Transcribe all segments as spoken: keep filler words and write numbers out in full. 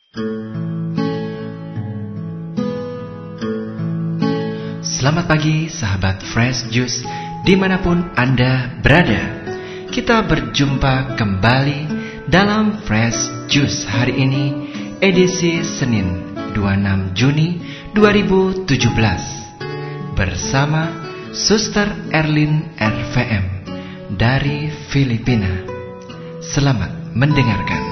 Selamat pagi sahabat Fresh Juice dimanapun Anda berada. Kita berjumpa kembali dalam Fresh Juice hari ini, edisi Senin dua puluh enam Juni dua ribu tujuh belas, bersama Suster Erlin R V M dari Filipina. Selamat mendengarkan.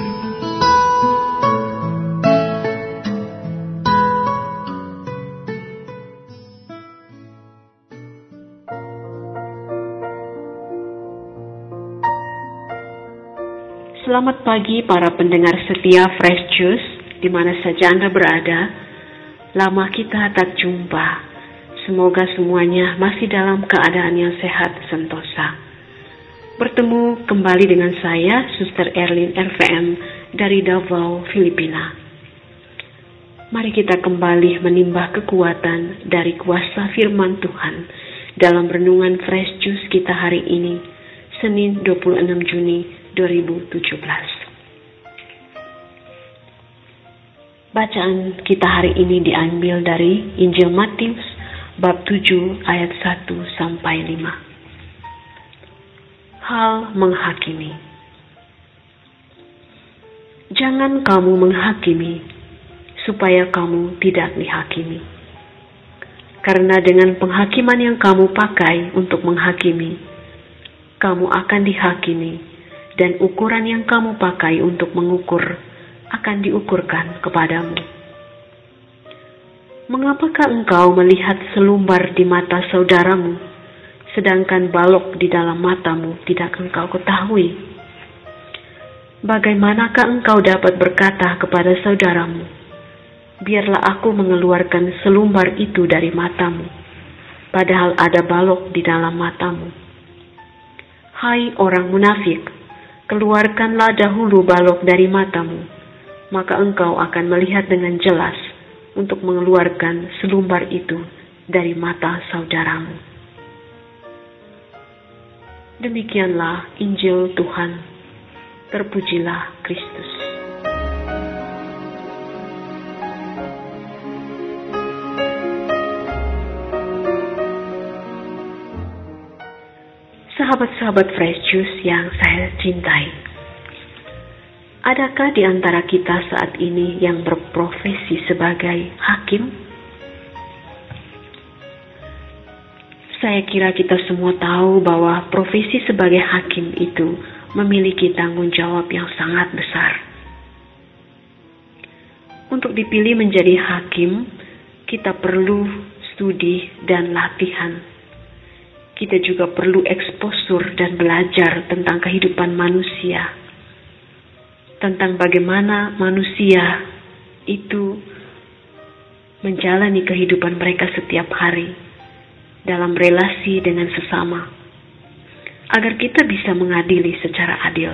Selamat pagi para pendengar setia Fresh Juice, di mana saja Anda berada. Lama kita tak jumpa. Semoga semuanya masih dalam keadaan yang sehat sentosa. Bertemu kembali dengan saya, Suster Erlin R V M dari Davao, Filipina. Mari kita kembali menimbah kekuatan dari kuasa firman Tuhan dalam renungan Fresh Juice kita hari ini, Senin dua puluh enam Juni dua ribu tujuh belas. Bacaan kita hari ini diambil dari Injil Matius bab tujuh ayat satu sampai lima. Hal menghakimi. Jangan kamu menghakimi, supaya kamu tidak dihakimi. Karena dengan penghakiman yang kamu pakai untuk menghakimi, kamu akan dihakimi, dan ukuran yang kamu pakai untuk mengukur akan diukurkan kepadamu. Mengapakah engkau melihat selumbar di mata saudaramu, sedangkan balok di dalam matamu tidak engkau ketahui? Bagaimanakah engkau dapat berkata kepada saudaramu, biarlah aku mengeluarkan selumbar itu dari matamu, padahal ada balok di dalam matamu? Hai orang munafik, keluarkanlah dahulu balok dari matamu, maka engkau akan melihat dengan jelas untuk mengeluarkan selumbar itu dari mata saudaramu. Demikianlah Injil Tuhan. Terpujilah Kristus. Sahabat-sahabat Fresh Juice yang saya cintai, adakah di antara kita saat ini yang berprofesi sebagai hakim? Saya kira kita semua tahu bahwa profesi sebagai hakim itu memiliki tanggung jawab yang sangat besar. Untuk dipilih menjadi hakim, kita perlu studi dan latihan. Kita juga perlu eksposur dan belajar tentang kehidupan manusia, tentang bagaimana manusia itu menjalani kehidupan mereka setiap hari dalam relasi dengan sesama, agar kita bisa mengadili secara adil.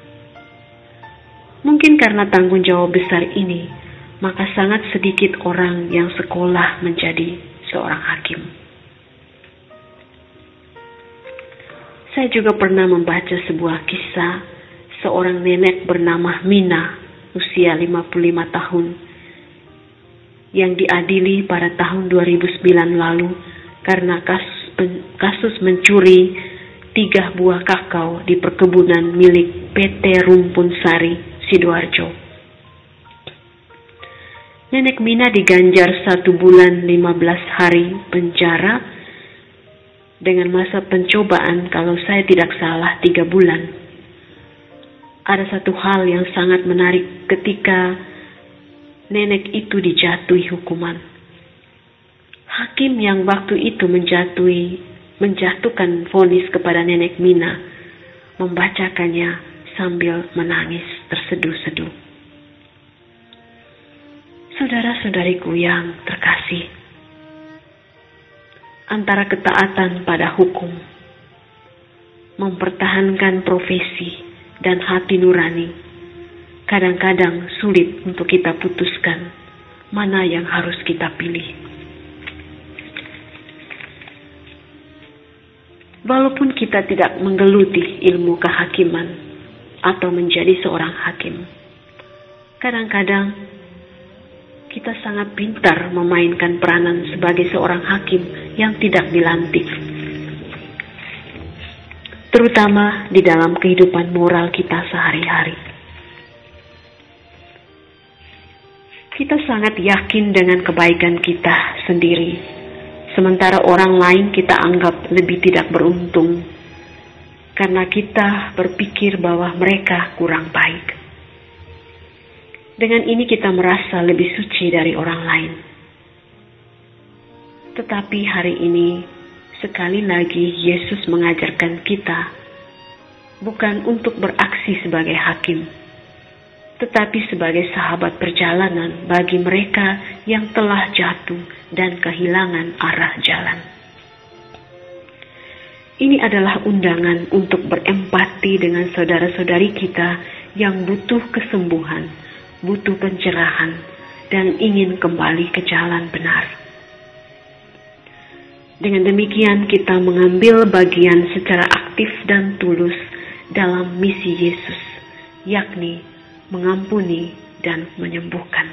Mungkin karena tanggung jawab besar ini, maka sangat sedikit orang yang sekolah menjadi seorang hakim. Saya juga pernah membaca sebuah kisah seorang nenek bernama Mina, usia lima puluh lima tahun, yang diadili pada tahun dua ribu sembilan lalu karena kasus, kasus mencuri tiga buah kakao di perkebunan milik P T Rumpun Sari, Sidoarjo. Nenek Mina diganjar satu bulan lima belas hari penjara dengan masa pencobaan, kalau saya tidak salah, tiga bulan. Ada satu hal yang sangat menarik ketika nenek itu dijatuhi hukuman. Hakim yang waktu itu menjatuhi, menjatuhkan vonis kepada nenek Mina, membacakannya sambil menangis terseduh-seduh. Saudara-saudariku yang terkasih, antara ketaatan pada hukum, mempertahankan profesi, dan hati nurani, kadang-kadang sulit untuk kita putuskan mana yang harus kita pilih. Walaupun kita tidak menggeluti ilmu kehakiman atau menjadi seorang hakim, kadang-kadang kita sangat pintar memainkan peranan sebagai seorang hakim yang tidak dilantik, terutama di dalam kehidupan moral kita sehari-hari. Kita sangat yakin dengan kebaikan kita sendiri, sementara orang lain kita anggap lebih tidak beruntung, karena kita berpikir bahwa mereka kurang baik. Dengan ini kita merasa lebih suci dari orang lain. Tetapi hari ini, sekali lagi Yesus mengajarkan kita bukan untuk beraksi sebagai hakim, tetapi sebagai sahabat perjalanan bagi mereka yang telah jatuh dan kehilangan arah jalan. Ini adalah undangan untuk berempati dengan saudara-saudari kita yang butuh kesembuhan, butuh pencerahan, dan ingin kembali ke jalan benar. Dengan demikian kita mengambil bagian secara aktif dan tulus dalam misi Yesus, yakni mengampuni dan menyembuhkan.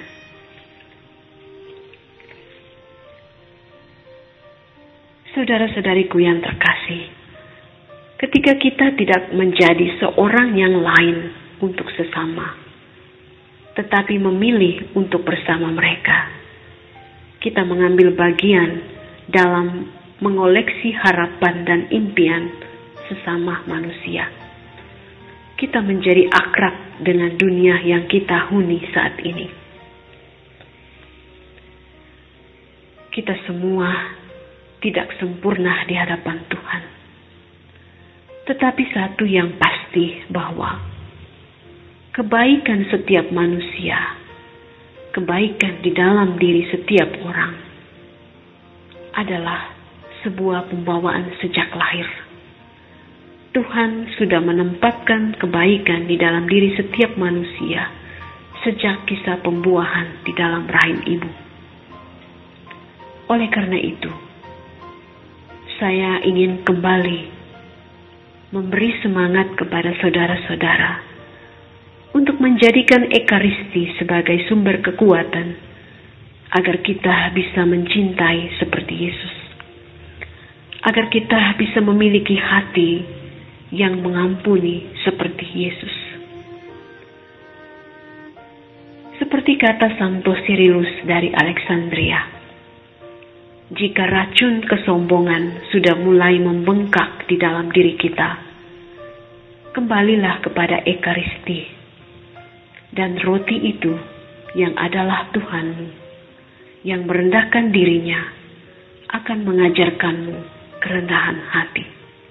Saudara-saudariku yang terkasih, ketika kita tidak menjadi seorang yang lain untuk sesama, tetapi memilih untuk bersama mereka, kita mengambil bagian dalam mengoleksi harapan dan impian sesama manusia. Kita menjadi akrab dengan dunia yang kita huni saat ini. Kita semua tidak sempurna di hadapan Tuhan. Tetapi satu yang pasti bahwa kebaikan setiap manusia, kebaikan di dalam diri setiap orang adalah sebuah pembawaan sejak lahir. Tuhan sudah menempatkan kebaikan di dalam diri setiap manusia sejak kisah pembuahan di dalam rahim ibu. Oleh karena itu, saya ingin kembali memberi semangat kepada saudara-saudara untuk menjadikan Ekaristi sebagai sumber kekuatan agar kita bisa mencintai seperti Yesus, agar kita bisa memiliki hati yang mengampuni seperti Yesus. Seperti kata Santo Cyrillus dari Alexandria, jika racun kesombongan sudah mulai membengkak di dalam diri kita, kembalilah kepada Ekaristi, dan roti itu yang adalah Tuhanmu, yang merendahkan dirinya, akan mengajarkanmu kerendahan hati.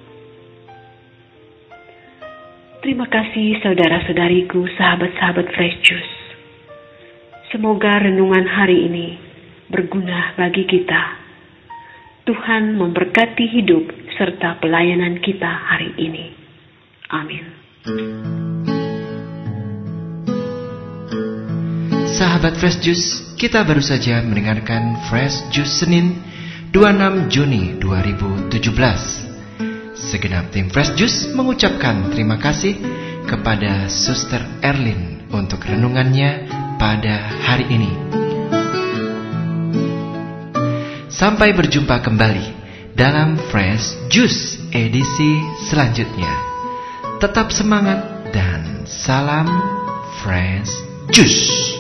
Terima kasih saudara-saudariku, sahabat-sahabat Fresh Juice. Semoga renungan hari ini berguna bagi kita. Tuhan memberkati hidup serta pelayanan kita hari ini. Amin. Sahabat Fresh Juice, kita baru saja mendengarkan Fresh Juice Senin dua puluh enam Juni dua ribu tujuh belas. Segenap tim Fresh Juice mengucapkan terima kasih kepada Suster Erlin untuk renungannya pada hari ini. Sampai berjumpa kembali dalam Fresh Juice edisi selanjutnya. Tetap semangat dan salam Fresh Juice.